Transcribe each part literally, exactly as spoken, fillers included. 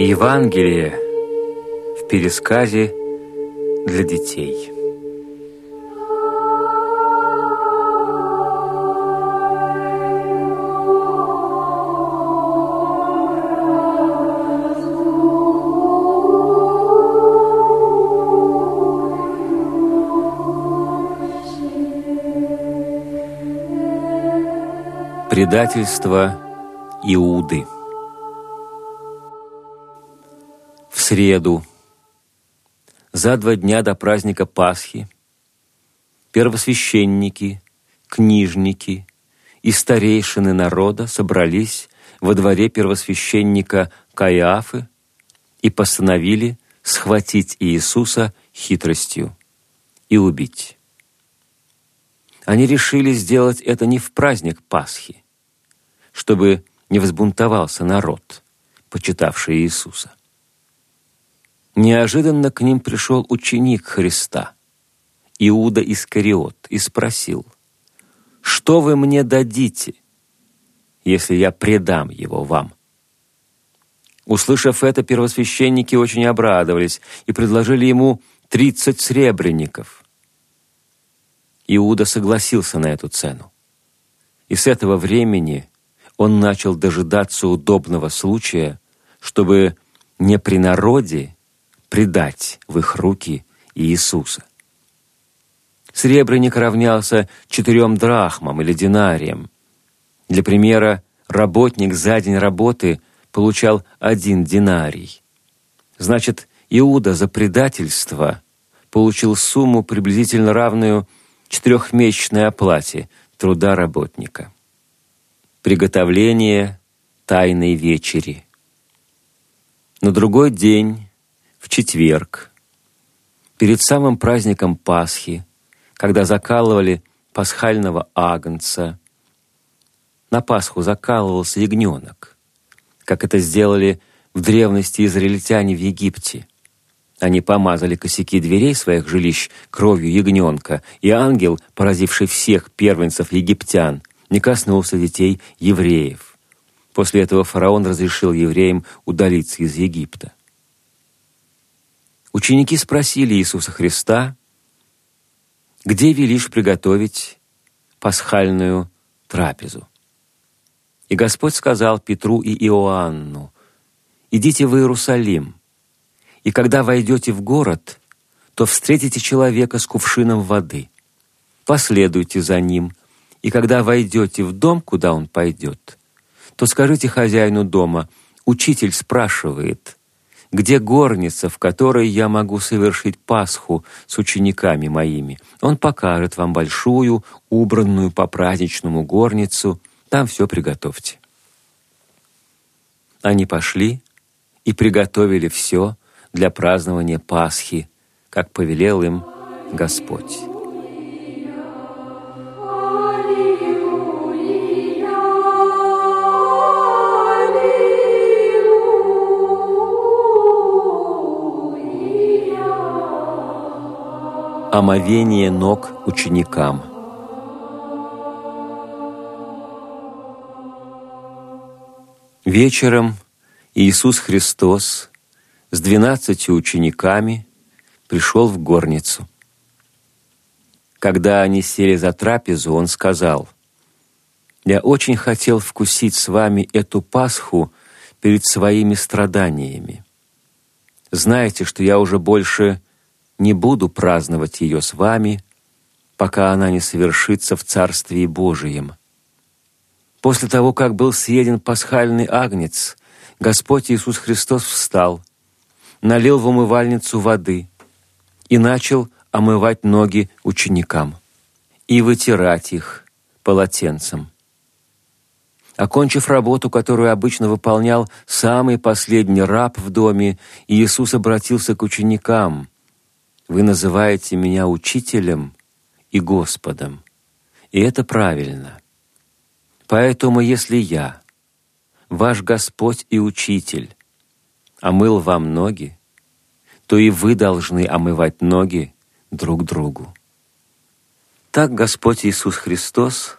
Евангелие в пересказе для детей. Предательство Иуды. В среду, за два дня до праздника Пасхи, первосвященники, книжники и старейшины народа собрались во дворе первосвященника Каиафы и постановили схватить Иисуса хитростью и убить. Они решили сделать это не в праздник Пасхи, чтобы не взбунтовался народ, почитавший Иисуса. Неожиданно к ним пришел ученик Христа, Иуда Искариот, и спросил: «Что вы мне дадите, если я предам его вам?» Услышав это, первосвященники очень обрадовались и предложили ему тридцать сребреников. Иуда согласился на эту цену. И с этого времени он начал дожидаться удобного случая, чтобы не при народе предать в их руки Иисуса. Сребреник равнялся четырем драхмам или динариям. Для примера, работник за день работы получал один динарий. Значит, Иуда за предательство получил сумму, приблизительно равную четырехмесячной оплате труда работника. Приготовление Тайной вечери. На другой день, в четверг, перед самым праздником Пасхи, когда закалывали пасхального агнца, на Пасху закалывался ягненок, как это сделали в древности израильтяне в Египте. Они помазали косяки дверей своих жилищ кровью ягненка, и ангел, поразивший всех первенцев египтян, не коснулся детей евреев. После этого фараон разрешил евреям удалиться из Египта. Ученики спросили Иисуса Христа: «Где велишь приготовить пасхальную трапезу?» И Господь сказал Петру и Иоанну: «Идите в Иерусалим, и когда войдете в город, то встретите человека с кувшином воды. Последуйте за ним, и когда войдете в дом, куда он пойдет, то скажите хозяину дома: учитель спрашивает, где горница, в которой я могу совершить Пасху с учениками моими. Он покажет вам большую, убранную по-праздничному горницу, там все приготовьте». Они пошли и приготовили все для празднования Пасхи, как повелел им Господь. Омовение ног ученикам. Вечером Иисус Христос с двенадцатью учениками пришел в горницу. Когда они сели за трапезу, Он сказал: «Я очень хотел вкусить с вами эту Пасху перед своими страданиями. Знаете, что я уже больше не буду праздновать ее с вами, пока она не совершится в Царствии Божием». После того, как был съеден пасхальный агнец, Господь Иисус Христос встал, налил в умывальницу воды и начал омывать ноги ученикам и вытирать их полотенцем. Окончив работу, которую обычно выполнял самый последний раб в доме, Иисус обратился к ученикам: «Вы называете меня учителем и Господом, и это правильно. Поэтому, если я, ваш Господь и Учитель, омыл вам ноги, то и вы должны омывать ноги друг другу». Так Господь Иисус Христос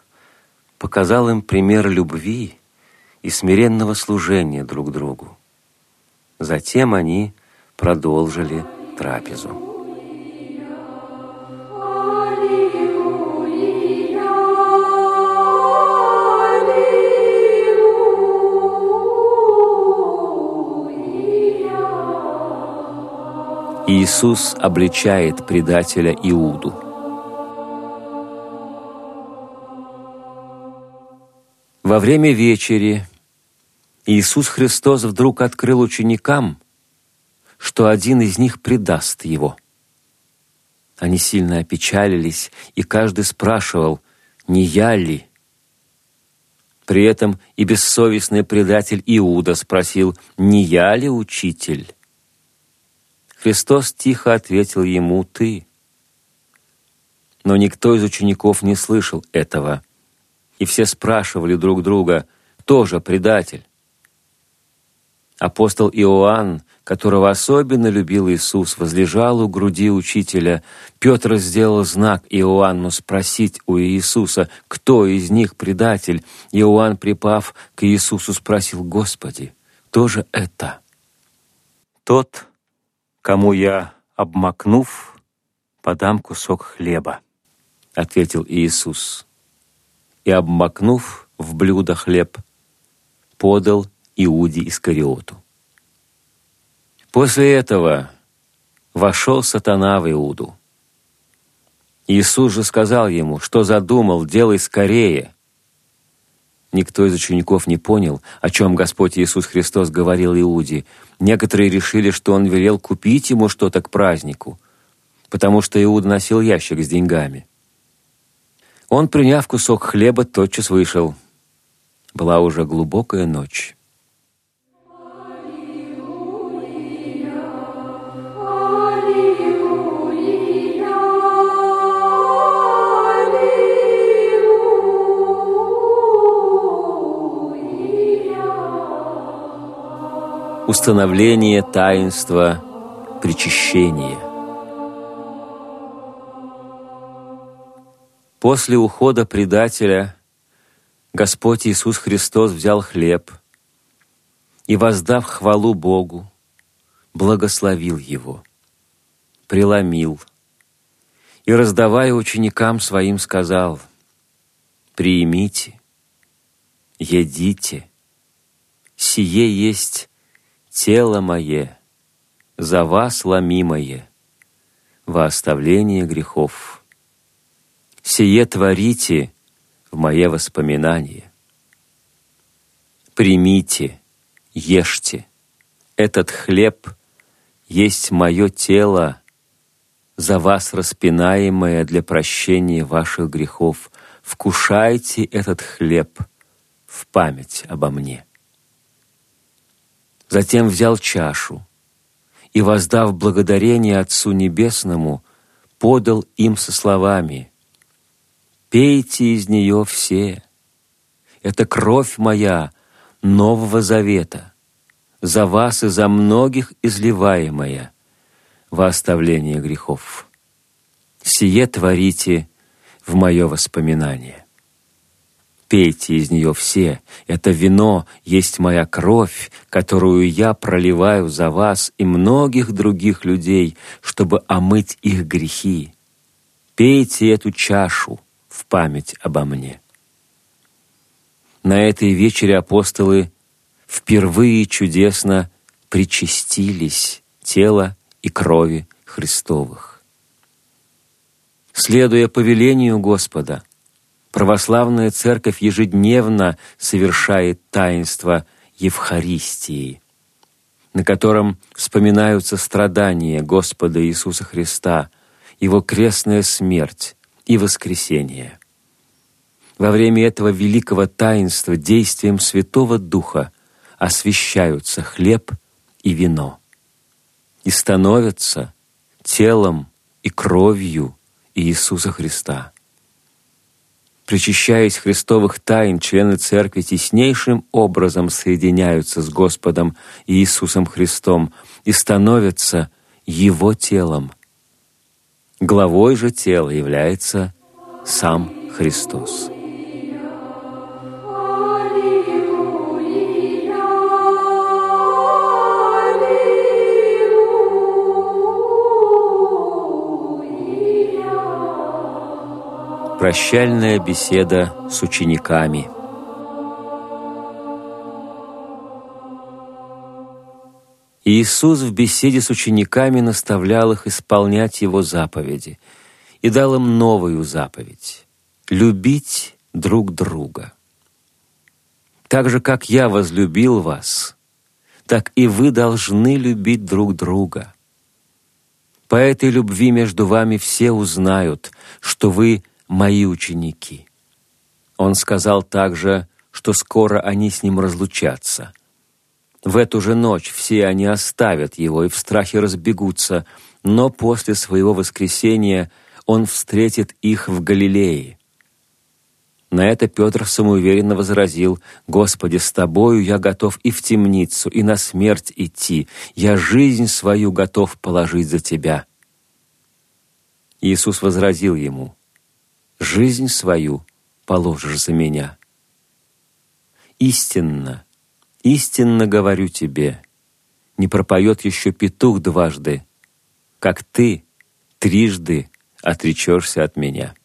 показал им пример любви и смиренного служения друг другу. Затем они продолжили трапезу. Иисус обличает предателя Иуду. Во время вечери Иисус Христос вдруг открыл ученикам, что один из них предаст Его. Они сильно опечалились, и каждый спрашивал, не я ли? При этом и бессовестный предатель Иуда спросил, не я ли, учитель? Христос тихо ответил ему, ты. Но никто из учеников не слышал этого, и все спрашивали друг друга, кто же предатель? Апостол Иоанн, которого особенно любил Иисус, возлежал у груди учителя. Петр сделал знак Иоанну спросить у Иисуса, кто из них предатель. Иоанн, припав к Иисусу, спросил, Господи, кто же это? Тот, кому я, обмакнув, подам кусок хлеба, — ответил Иисус. И, обмакнув в блюдо хлеб, подал Иуде Искариоту. После этого вошел сатана в Иуду. Иисус же сказал ему, что задумал, делай скорее. Никто из учеников не понял, о чем Господь Иисус Христос говорил Иуде. Некоторые решили, что Он велел купить ему что-то к празднику, потому что Иуда носил ящик с деньгами. Он, приняв кусок хлеба, тотчас вышел. Была уже глубокая ночь. Установление таинства причащения. После ухода предателя Господь Иисус Христос взял хлеб и, воздав хвалу Богу, благословил его, преломил и, раздавая ученикам своим, сказал, «Приимите, едите, сие есть тело мое, за вас ломимое, во оставление грехов. Сие творите в мое воспоминание. Примите, ешьте, этот хлеб есть мое тело, за вас распинаемое для прощения ваших грехов. Вкушайте этот хлеб в память обо мне». Затем взял чашу и, воздав благодарение Отцу Небесному, подал им со словами, «Пейте из нее все, это кровь моя Нового Завета, за вас и за многих изливаемая во оставление грехов. Сие творите в мое воспоминание. Пейте из нее все, это вино есть моя кровь, которую я проливаю за вас и многих других людей, чтобы омыть их грехи. Пейте эту чашу в память обо мне». На этой вечере апостолы впервые чудесно причастились тела и крови Христовых. Следуя повелению Господа, православная церковь ежедневно совершает таинство Евхаристии, на котором вспоминаются страдания Господа Иисуса Христа, Его крестная смерть и воскресение. Во время этого великого таинства действием Святого Духа освящаются хлеб и вино и становятся телом и кровью Иисуса Христа. Причащаясь христовых тайн, члены Церкви теснейшим образом соединяются с Господом Иисусом Христом и становятся Его телом. Главой же тела является сам Христос. Прощальная беседа с учениками. Иисус в беседе с учениками наставлял их исполнять Его заповеди и дал им новую заповедь — любить друг друга. «Так же, как Я возлюбил вас, так и вы должны любить друг друга. По этой любви между вами все узнают, что вы Мои ученики». Он сказал также, что скоро они с Ним разлучатся. В эту же ночь все они оставят Его и в страхе разбегутся, но после Своего воскресения Он встретит их в Галилее. На это Петр самоуверенно возразил: «Господи, с Тобою я готов и в темницу, и на смерть идти. Я жизнь свою готов положить за Тебя». Иисус возразил ему: «Жизнь свою положишь за Меня. Истинно, истинно говорю тебе, не пропоет еще петух дважды, как ты трижды отречешься от Меня».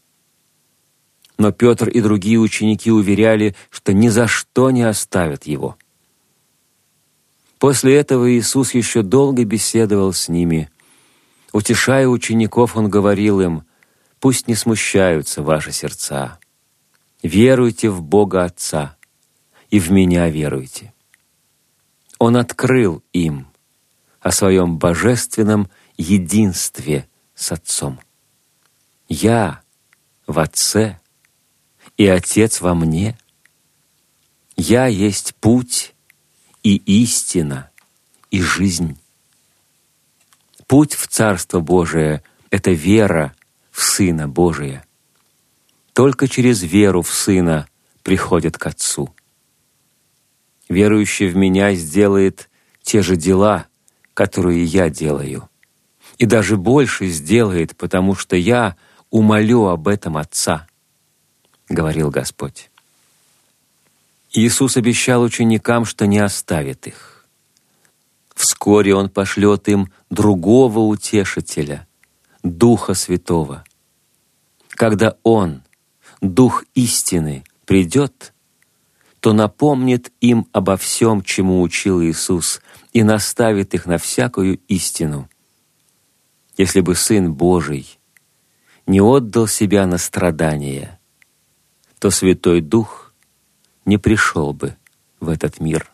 Но Петр и другие ученики уверяли, что ни за что не оставят Его. После этого Иисус еще долго беседовал с ними. Утешая учеников, Он говорил им: «Пусть не смущаются ваши сердца. Веруйте в Бога Отца и в Меня веруйте». Он открыл им о Своем божественном единстве с Отцом. «Я в Отце, и Отец во Мне. Я есть путь и истина и жизнь». Путь в Царство Божие — это вера в Сына Божия. Только через веру в Сына приходят к Отцу. Верующий в Меня сделает те же дела, которые Я делаю, и даже больше сделает, потому что Я умолю об этом Отца, — говорил Господь. Иисус обещал ученикам, что не оставит их. Вскоре Он пошлет им другого Утешителя, Духа Святого. Когда Он, Дух истины, придет, то напомнит им обо всем, чему учил Иисус, и наставит их на всякую истину. Если бы Сын Божий не отдал Себя на страдания, то Святой Дух не пришел бы в этот мир.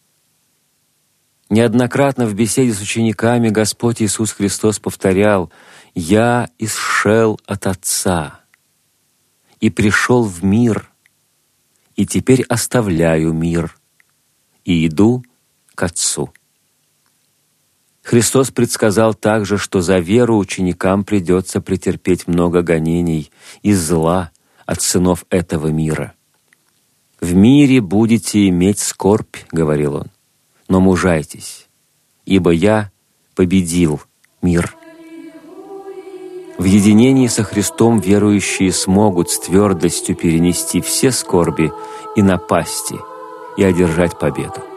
Неоднократно в беседе с учениками Господь Иисус Христос повторял: «Я исшел от Отца и пришел в мир, и теперь оставляю мир и иду к Отцу». Христос предсказал также, что за веру ученикам придется претерпеть много гонений и зла от сынов этого мира. «В мире будете иметь скорбь», — говорил Он, — «но мужайтесь, ибо Я победил мир». В единении со Христом верующие смогут с твердостью перенести все скорби и напасти и одержать победу.